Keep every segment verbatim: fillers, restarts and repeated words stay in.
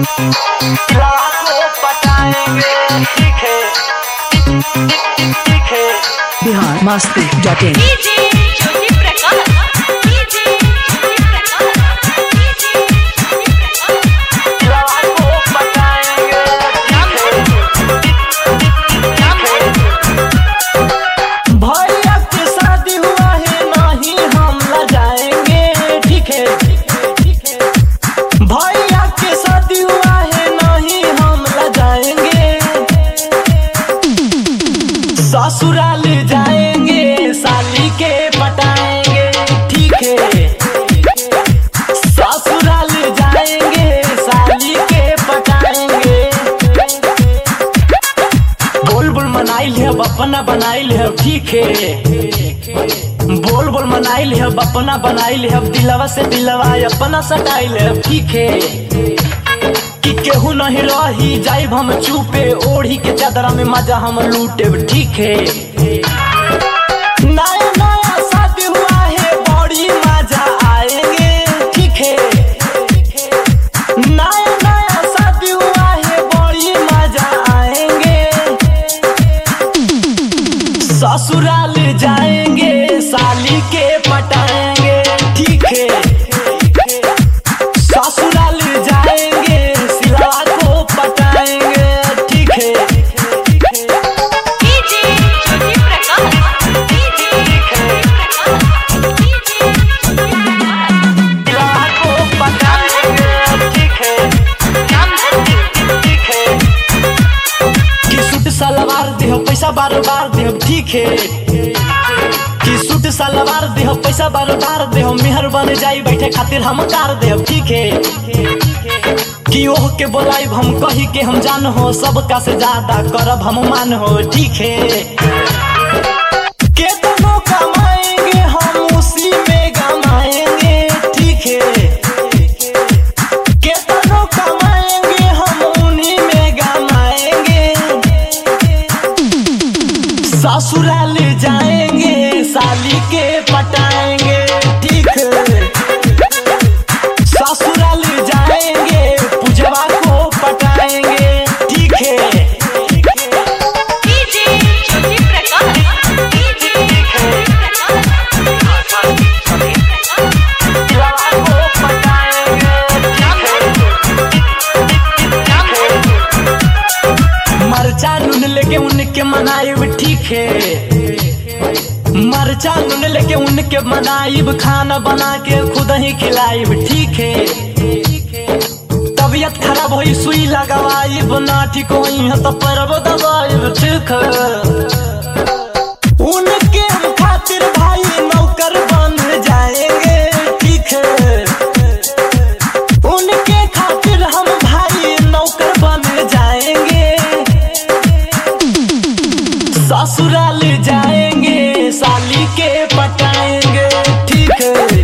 Bihar Masti dot in. ससुराल जाएंगे साली के पटाएंगे, ठीक है। ससुराल जाएंगे साली के पटाएंगे। बोल बोल मनाइल है अपना बनाइल है, ठीक है। बोल बोल मनाइल है अपना बनाइल है, दिलवा से दिलवा अपना सटाइल है, ठीक है। कि केहू नहीं रही जाइब हम चुपे, ओढ़ी के चादरा में मजा हम लूटे, ठीक है। नया नया शादी हुआ है बड़ी मजा आएंगे, ठीक है। नया नया शादी हुआ है बड़ी मजा आएंगे। ससुराल जाएंगे साली के पटाएंगे, ठीक है। ससुराल जाएंगे सिलवा को पटाएंगे, ठीक है। सिलवा को पटाएंगे, ठीक है, ठीक है। कि सूट सलवार देहो पैसा बार बार देहो, ठीक है। कि सूट सलवार देहो पैसा बार बार देहो, मेहर बन जाई बैठे खातिर हम कार देहो, ठीक है। कि ओह के बोलाइब हम कही के हम जान हो, सबका से ज्यादा करब हम मान हो, ठीक है। के दोनों कमाएंगे हम उसी में गमाएंगे, ठीक है। के दोनों कमाएंगे हम उन्हीं में गमाएंगे। ससुराल जाएंगे साली के पटाएंगे, ठीक है। ससुराल जाएंगे पूजवा को पटाएंगे, ठीक है। मरचा नून लेके उनके मनाइब, ठीक है। मरचा नून लेके उनके मनाइब, खाना बना के खुद ही खिलाइब, ठीक है। तबियत खराब होई सुई लगवाइब, ना ठीक होई है तो परब दबाइब, ठीक है। उनके हम खातिर भाई नौकर बन जाएंगे, ठीक है। उनके खातिर हम भाई नौकर बन जाएंगे। ससुराल जाएंगे साली के पटाएंगे, ठीक है।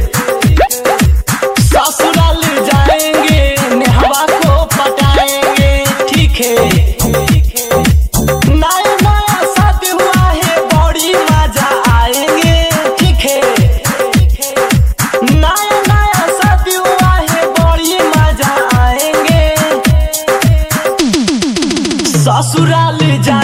ससुराल जाएंगे नेहवा को पटाएंगे, ठीक है। नया नया शादी हुआ है बड़ी मजा आएंगे, ठीक है। नया नया शादी हुआ है बड़ी मजा आएंगे। ससुराल जा